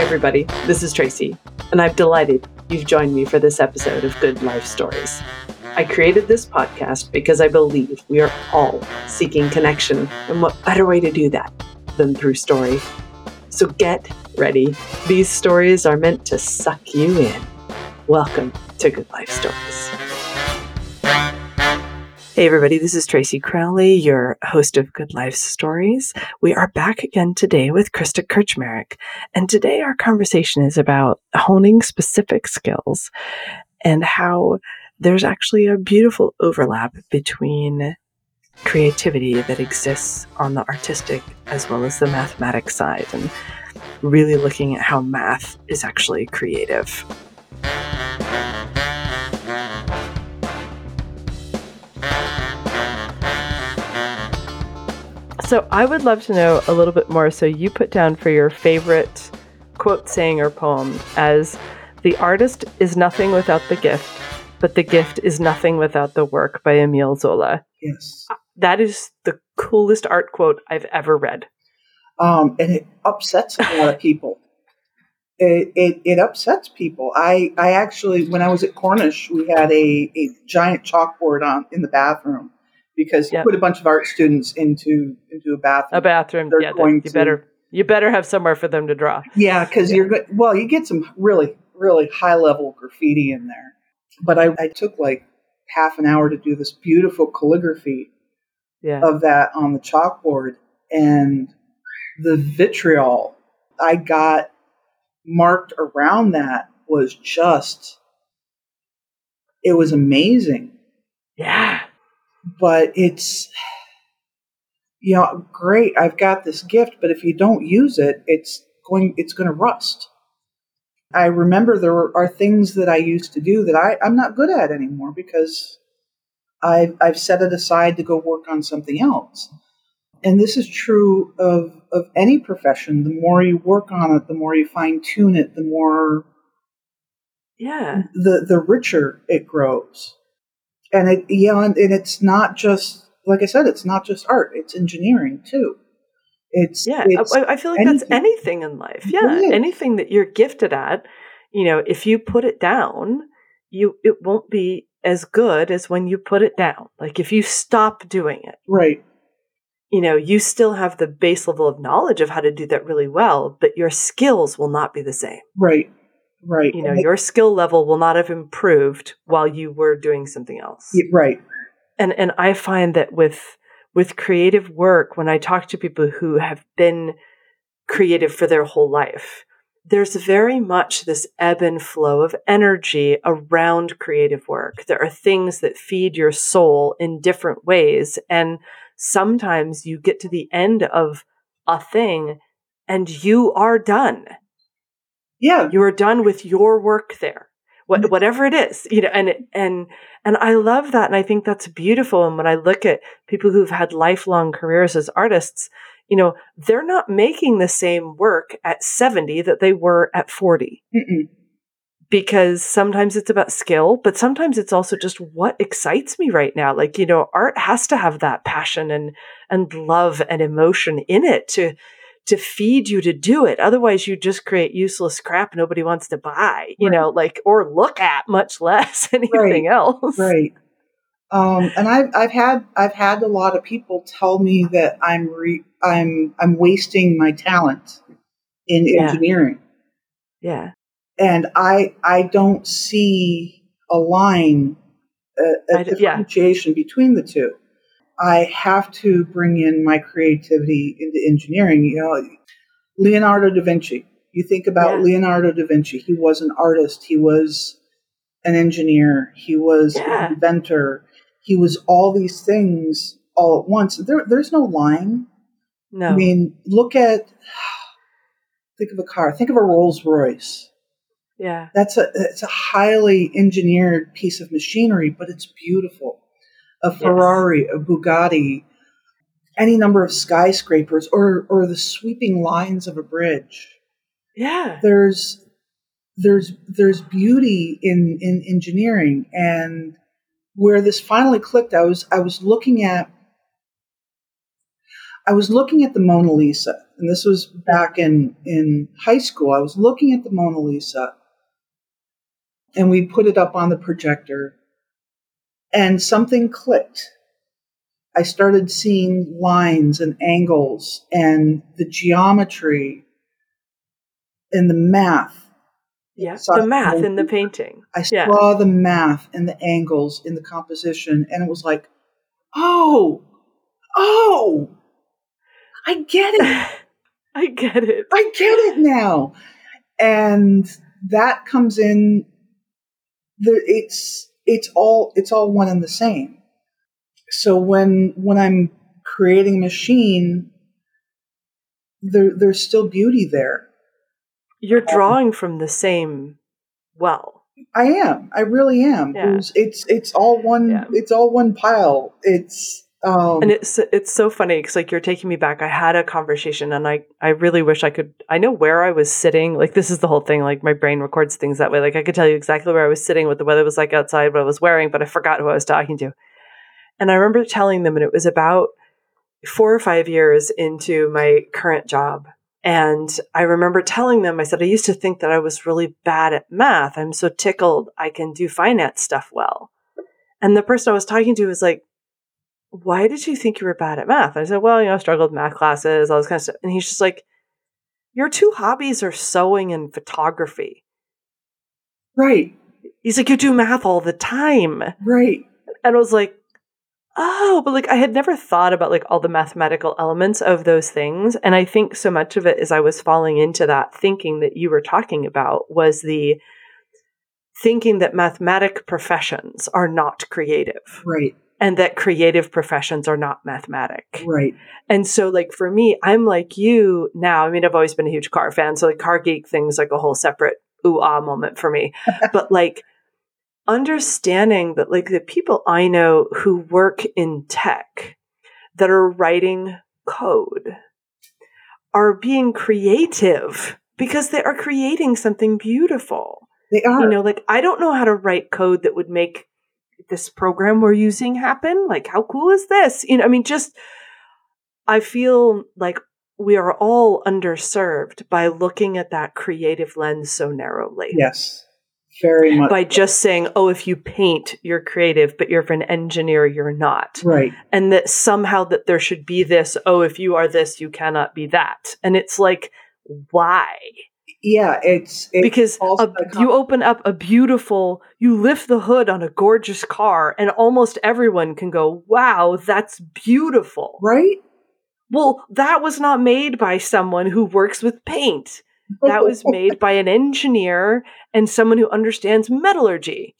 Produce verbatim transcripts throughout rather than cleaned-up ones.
everybody, this is Tracy, and I'm delighted you've joined me for this episode of Good Life Stories. I created this podcast because I believe we are all seeking connection, and what better way to do that than through story? So get ready. These stories are meant to suck you in. Welcome to Good Life Stories. Hey everybody, this is Tracy Crowley, your host of Good Life Stories. We are back again today with Krista Kirchmarek, and today our conversation is about honing specific skills and how there's actually a beautiful overlap between creativity that exists on the artistic as well as the mathematics side, and really looking at how math is actually creative. So I would love to know a little bit more. So you put down for your favorite quote, saying, or poem as "The artist is nothing without the gift, but the gift is nothing without the work" by Emile Zola. Yes. That is the coolest art quote I've ever read. Um, and it upsets a lot of people. It, it it upsets people. I, I actually, when I was at Cornish, we had a, a giant chalkboard on in the bathroom because you Yep. put a bunch of art students into into a bathroom. A bathroom, They're yeah. going You to- better you better have somewhere for them to draw. Yeah, because Yeah. you're good. Well, you get some really, really high level graffiti in there. But I, I took like half an hour to do this beautiful calligraphy Yeah, of that on the chalkboard, and the vitriol I got marked around that was just, it was amazing. yeah, But it's, you know, great, I've got this gift, but if you don't use it, it's going, it's going to rust. I remember there were, are things that I used to do that I, I'm not good at anymore because I've, I've set it aside to go work on something else. And this is true of, of any profession. The more you work on it, the more you fine tune it, the more yeah. the the richer it grows. And it yeah, and, and it's not just, like I said, it's not just art. It's engineering too. It's Yeah, it's I, I feel like anything. that's anything in life. Yeah, Yeah. anything that you're gifted at, you know, if you put it down, you it won't be as good as when you put it down. Like if you stop doing it, Right. you know, you still have the base level of knowledge of how to do that really well, but your skills will not be the same. Right. Right. You know, And it- your skill level will not have improved while you were doing something else. yeah, right. And and I find that with with creative work, when I talk to people who have been creative for their whole life, there's very much this ebb and flow of energy around creative work. There are things that feed your soul in different ways. And sometimes you get to the end of a thing and you are done. Yeah. You are done with your work there, what, whatever it is, you know, and, and, and I love that. And I think that's beautiful. And when I look at people who've had lifelong careers as artists, you know, they're not making the same work at seventy that they were at forty. Mm-mm. Because sometimes it's about skill, but sometimes it's also just what excites me right now. Like, you know, art has to have that passion and, and love and emotion in it to, to feed you to do it. Otherwise you just create useless crap nobody wants to buy, you Right. know, like, or look at, much less anything Right. else. Right. Um, and I've I've had I've had a lot of people tell me that I'm re, I'm I'm wasting my talent in Yeah. engineering, Yeah. and I I don't see a line, a, a I d- yeah. differentiation between the two. I have to bring in my creativity into engineering. You know, Leonardo da Vinci. You think about Yeah. Leonardo da Vinci. He was an artist. He was an engineer. He was Yeah. an inventor. He was all these things all at once. There, there's no line. No. I mean, look at, think of a car. Think of a Rolls Royce. Yeah. That's a, it's a highly engineered piece of machinery, but it's beautiful. A Ferrari, a Bugatti, any number of skyscrapers, or or the sweeping lines of a bridge. Yeah. There's there's there's beauty in, in engineering. And where this finally clicked, I was I was looking at I was looking at the Mona Lisa, and this was back in, in high school. I was looking at the Mona Lisa, and we put it up on the projector, and something clicked. I started seeing lines and angles and the geometry and the math. Yeah, the math in the painting. I yeah. saw the math and the angles in the composition, and it was like, oh, oh, I get it. I get it. I get it now. And that comes in, the, it's it's all it's all one and the same. So when when I'm creating a machine, there there's still beauty there. You're drawing from the same well. I am. I really am. Yeah. It's, it's it's all one. Yeah. It's all one pile. It's um, and it's it's so funny because like you're taking me back. I had a conversation, and I I really wish I could. I know where I was sitting. Like this is the whole thing. Like my brain records things that way. Like I could tell you exactly where I was sitting, what the weather was like outside, what I was wearing, but I forgot who I was talking to. And I remember telling them, and it was about four or five years into my current job. And I remember telling them, I said, I used to think that I was really bad at math. I'm so tickled I can do finance stuff well. And the person I was talking to was like, why did you think you were bad at math? I said, well, you know, I struggled with math classes, all this kind of stuff. And he's just like, your two hobbies are sewing and photography. Right. He's like, you do math all the time. Right. And I was like, oh, but like I had never thought about like all the mathematical elements of those things. And I think so much of it as I was falling into that thinking that you were talking about was the thinking that mathematic professions are not creative. Right. And that creative professions are not mathematic. Right. And so like for me, I'm like you now. I mean, I've always been a huge car fan. So like car geek thing's like a whole separate ooh-ah moment for me. But like understanding that like the people I know who work in tech that are writing code are being creative because they are creating something beautiful. They are. You know, like I don't know how to write code that would make this program we're using happen. Like how cool is this? You know, I mean, just I feel like we are all underserved by looking at that creative lens so narrowly. Yes. Very much. By just saying, oh, if you paint, you're creative, but you're an engineer, you're not. Right. And that somehow that there should be this, oh, if you are this, you cannot be that. And it's like, why? Yeah, it's, it's because a, you open up a beautiful, you lift the hood on a gorgeous car and almost everyone can go, wow, that's beautiful. Right? Well, that was not made by someone who works with paint. That was made by an engineer and someone who understands metallurgy.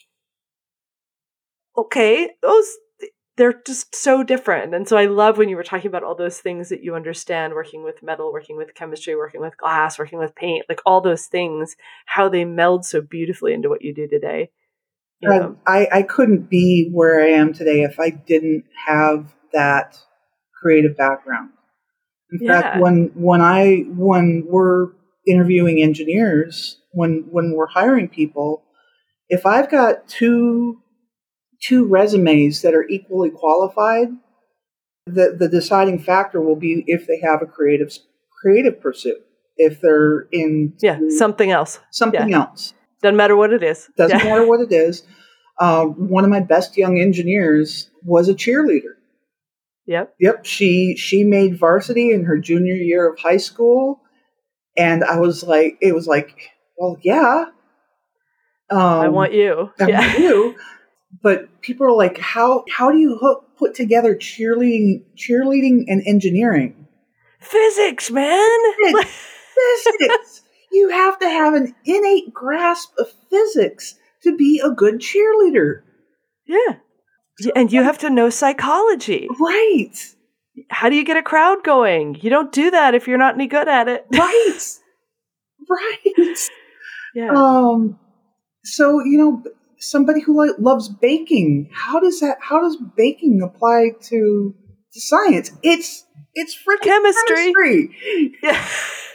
Okay, those, they're just so different. And so I love when you were talking about all those things that you understand, working with metal, working with chemistry, working with glass, working with paint, like all those things, how they meld so beautifully into what you do today. You know? I, I couldn't be where I am today if I didn't have that creative background. In yeah. fact, when when I when we're interviewing engineers, when when we're hiring people, if I've got two two resumes that are equally qualified, the the deciding factor will be if they have a creative creative pursuit. If they're in yeah something else, something yeah. else doesn't matter what it is. Doesn't yeah. matter what it is. Uh, one of my best young engineers was a cheerleader. Yep. Yep. She she made varsity in her junior year of high school, and I was like, it was like, well, yeah. Um, I want you. I yeah. want you. But people are like, how how do you hook, put together cheerleading, cheerleading and engineering? Physics, man. Physics. You have to have an innate grasp of physics to be a good cheerleader. Yeah. And you have to know psychology. Right. How do you get a crowd going? You don't do that if you're not any good at it. Right. Right. Yeah. Um. So, you know, somebody who lo- loves baking, how does that, how does baking apply to, to science? It's, it's freaking chemistry. chemistry. Yeah.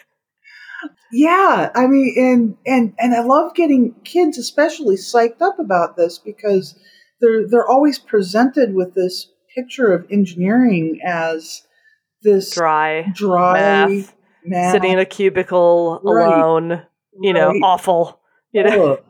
Yeah. I mean, and, and, and I love getting kids especially psyched up about this because they're, they're always presented with this picture of engineering as this dry, dry math, math, sitting in a cubicle right, alone, you know, right. awful. You know? Ugh.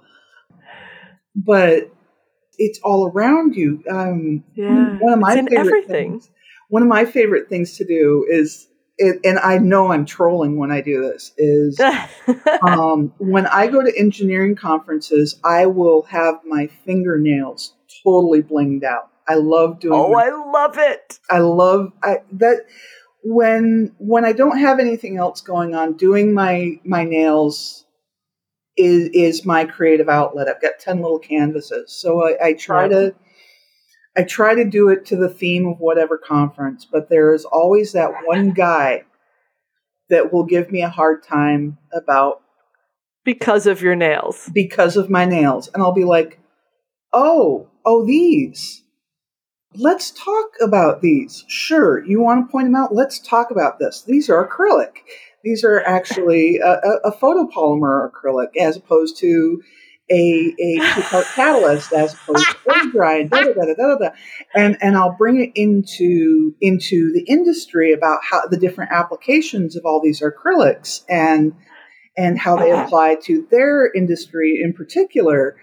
But it's all around you. Um, Yeah, one of my it's in favorite everything. things. One of my favorite things to do is, it, and I know I'm trolling when I do this, is um, when I go to engineering conferences, I will have my fingernails totally blinged out. I love doing. Oh, my, I love it. I love I, that when when I don't have anything else going on, doing my my nails is is my creative outlet. I've got ten little canvases, so I, I try Yep. to. I try to do it to the theme of whatever conference, but there is always that one guy that will give me a hard time about Because of your nails. because of my nails. And I'll be like, oh, oh, these. Let's talk about these. Sure, you want to point them out? Let's talk about this. These are acrylic. These are actually a, a, a photopolymer acrylic as opposed to a a two-part catalyst as opposed to air dry and da da da da da da. And and I'll bring it into into the industry about how the different applications of all these acrylics and and how they apply to their industry in particular.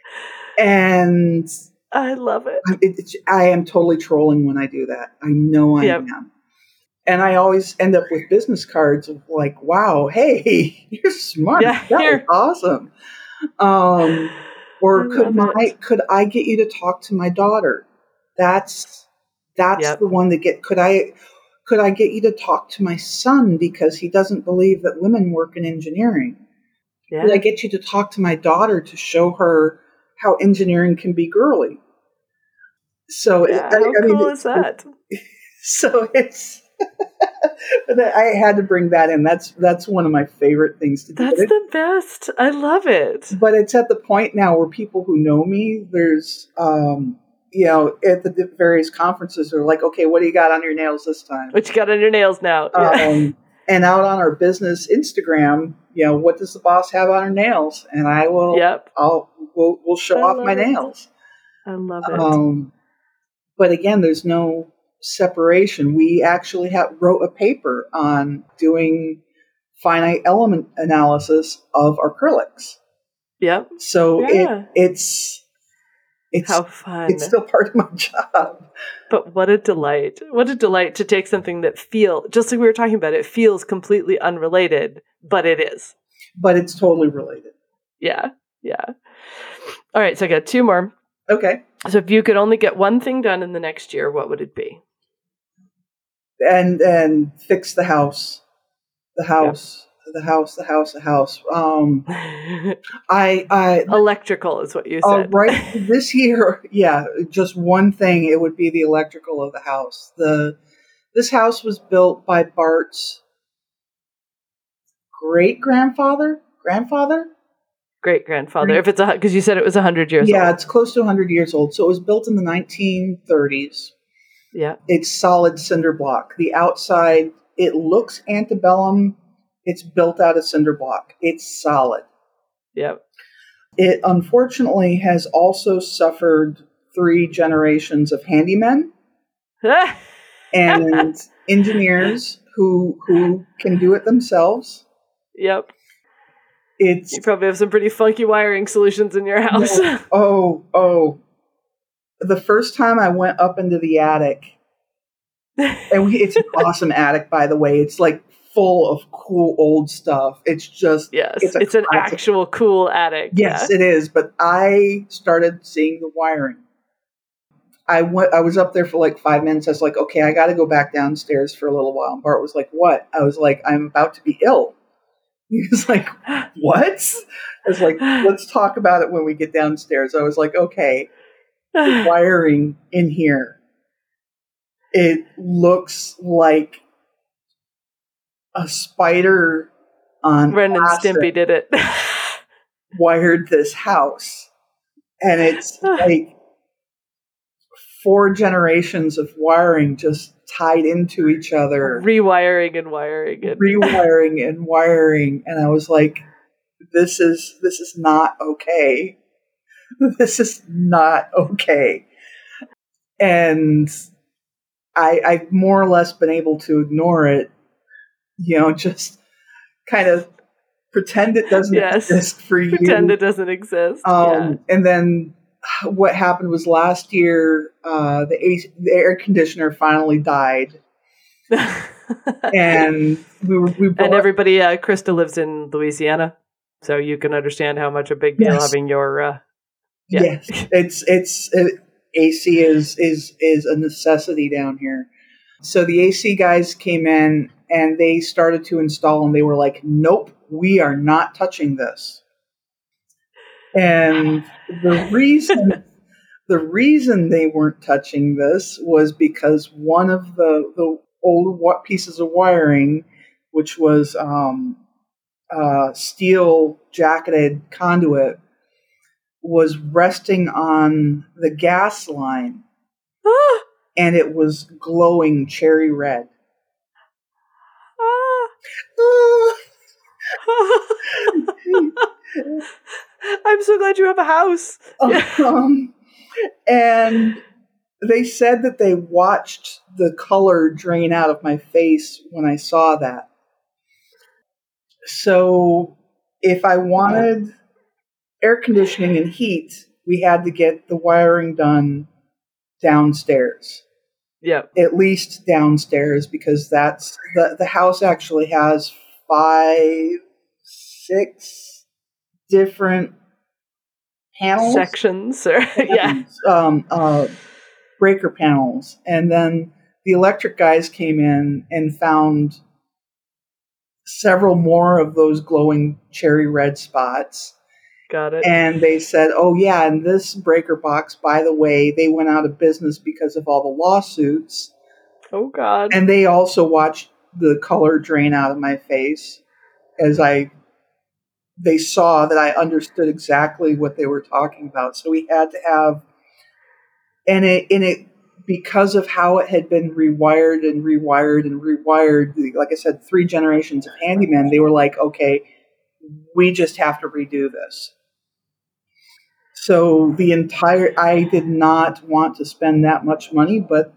And I love it. it, it, I am totally trolling when I do that. I know I Yep. am. And I always end up with business cards of like, wow, hey, you're smart. Yeah, That here. was awesome. Um, or I could love my it. could I get you to talk to my daughter? That's that's Yep. the one that get could I could I get you to talk to my son because he doesn't believe that women work in engineering? Yeah. Could I get you to talk to my daughter to show her how engineering can be girly? So Yeah, I, how I mean, cool it's, is that? so it's. I had to bring that in. That's that's one of my favorite things to do. That's But it- the best. I love it. but it's at the point now where people who know me, there's, um, you know, at the di- various conferences, they're like, okay, what do you got on your nails this time? What you got on your nails now? Yeah. Um, and out on our business Instagram, you know, what does the boss have on her nails? And I will, Yep. I'll, we'll, we'll show I off love my it. nails. I love it. Um, but again, there's no separation. We actually have, wrote a paper on doing finite element analysis of acrylics. Yep. So Yeah. it it's it's How fun. it's still part of my job. But what a delight. What a delight to take something that feel, just like we were talking about, it feels completely unrelated, but it is. But it's totally related. Yeah. Yeah. All right. So I got two more. Okay. So if you could only get one thing done in the next year, what would it be? And and fix the house. The house. The house, the house, the house. Um I I Electrical is what you uh, said. right this year, yeah, just one thing, it would be the electrical of the house. The this house was built by Bart's great grandfather, grandfather? Great grandfather. If it's a, because you said it was a hundred years Yeah, old. it's close to one hundred years old. So it was built in the nineteen thirties. Yeah. It's solid cinder block. The outside, it looks antebellum. It's built out of cinder block. It's solid. Yep. It unfortunately has also suffered three generations of handymen and engineers who who can do it themselves. Yep. It's You probably have some pretty funky wiring solutions in your house. no, oh oh. The first time I went up into the attic, and we, it's an awesome attic, by the way. It's like full of cool old stuff. It's just Yes, it's, a it's an classic. actual cool attic. Yes, Yeah. it is. But I started seeing the wiring. I went. I was up there for like five minutes. I was like, okay, I got to go back downstairs for a little while. And Bart was like, "What?" I was like, "I'm about to be ill." He was like, "What?" I was like, "Let's talk about it when we get downstairs." I was like, "Okay." The wiring in here, it looks like a spider on Ren and acid Stimpy did it. wired this house, and it's like four generations of wiring just tied into each other, Rewiring and wiring and rewiring and wiring. And I was like, this is this is not okay. This is not okay. And I, I've more or less been able to ignore it, you know, just kind of pretend it doesn't yes. exist for you. Pretend it doesn't exist. Um, yeah. And then what happened was last year, uh, the, A- the air conditioner finally died. and we were, we brought, and everybody, uh, Krista lives in Louisiana, so you can understand how much a big deal yes. having your, uh, yeah. yes, it's, it's, it, A C is, is, is a necessity down here. So the A C guys came in and they started to install and they were like, nope, we are not touching this. And the reason the reason they weren't touching this was because one of the, the old pieces of wiring, which was um, uh, steel jacketed conduit, was resting on the gas line, and it was glowing cherry red. I'm so glad you have a house. um, and they said that they watched the color drain out of my face when I saw that. So if I wanted air conditioning and heat, we had to get the wiring done downstairs. Yep. At least downstairs, because that's the, the house actually has five, six different panels. Sections. Or, yeah. Um, uh, breaker panels. And then the electric guys came in and found several more of those glowing cherry red spots. Got it. And they said, oh yeah, and this breaker box, by the way, they went out of business because of all the lawsuits. Oh God. And they also watched the color drain out of my face as I they saw that I understood exactly what they were talking about. So we had to have and it and it because of how it had been rewired and rewired and rewired, like I said, three generations of handymen, they were like, okay, we just have to redo this. So the entire, I did not want to spend that much money, but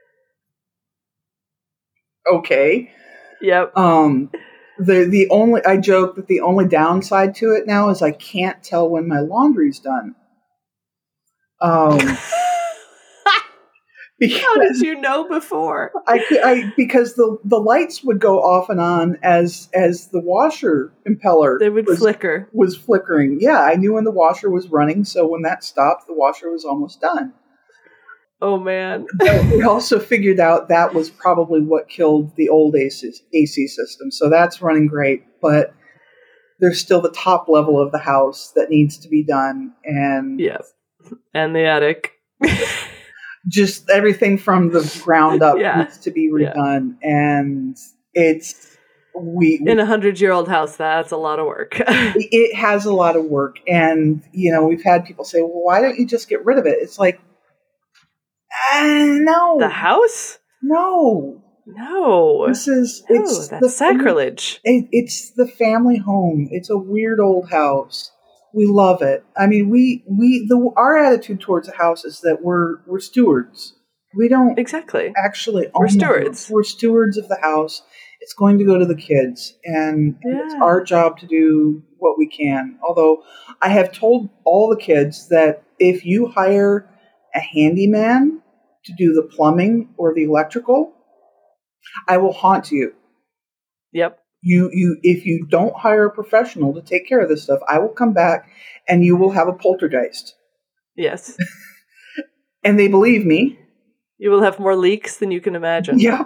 okay. Yep. Um, the, the only, I joke that the only downside to it now is I can't tell when my laundry's done. Um, because, how did you know before? I, I because the, the lights would go off and on as as the washer impeller they would was, flicker was flickering. Yeah, I knew when the washer was running, so when that stopped, the washer was almost done. Oh man! We also figured out that was probably what killed the old A C, A C system. So that's running great, but there's still the top level of the house that needs to be done, and yeah, and the attic. Just everything from the ground up yeah. needs to be redone, yeah. And it's we, we in a hundred-year-old house. That's a lot of work. It has a lot of work, and you know we've had people say, "Well, why don't you just get rid of it?" It's like, uh, no, the house, no, no. This is no, it's that's the sacrilege. It, it's the family home. It's a weird old house. We love it. I mean, we we the our attitude towards a house is that we're we're stewards. We don't exactly actually own we're stewards. We're stewards of the house. It's going to go to the kids, and, and yeah. It's our job to do what we can. Although I have told all the kids that if you hire a handyman to do the plumbing or the electrical, I will haunt you. Yep. You, you, if you don't hire a professional to take care of this stuff, I will come back and you will have a poltergeist. Yes. And they believe me. You will have more leaks than you can imagine. Yeah.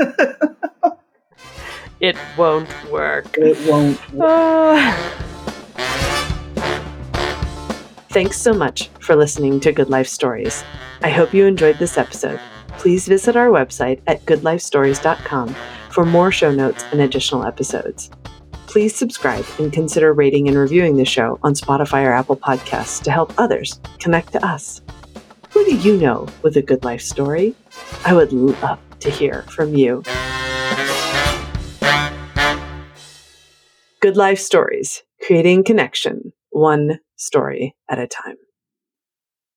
It won't work. It won't work. Uh... Thanks so much for listening to Good Life Stories. I hope you enjoyed this episode. Please visit our website at good life stories dot com for more show notes and additional episodes. Please subscribe and consider rating and reviewing the show on Spotify or Apple Podcasts to help others connect to us. Who do you know with a good life story? I would love to hear from you. Good Life Stories, creating connection, one story at a time.